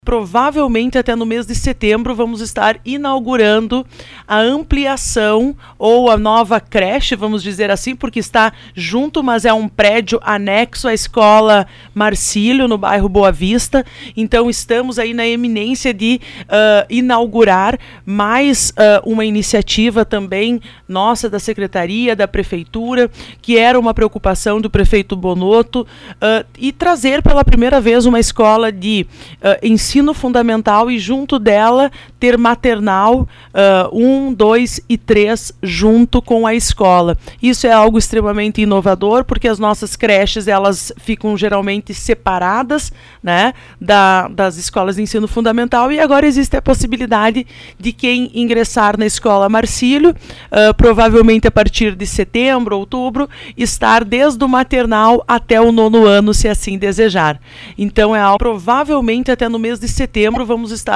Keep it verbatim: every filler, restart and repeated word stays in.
Provavelmente até no mês de setembro vamos estar inaugurando a ampliação ou a nova creche, vamos dizer assim, porque está junto, mas é um prédio anexo à escola Marcílio, no bairro Boa Vista. Então estamos aí na eminência de uh, inaugurar mais uh, uma iniciativa também nossa da Secretaria, da Prefeitura, que era uma preocupação do prefeito Bonotto, uh, e trazer pela primeira vez uma escola de uh, ensino ensino fundamental e junto dela ter maternal um, dois e três junto com a escola. Isso é algo extremamente inovador, porque as nossas creches elas ficam geralmente separadas, né, da, das escolas de ensino fundamental, e agora existe a possibilidade de quem ingressar na escola Marcílio, uh, provavelmente a partir de setembro, outubro, estar desde o maternal até o nono ano, se assim desejar. Então é algo provavelmente até no mês de setembro vamos estar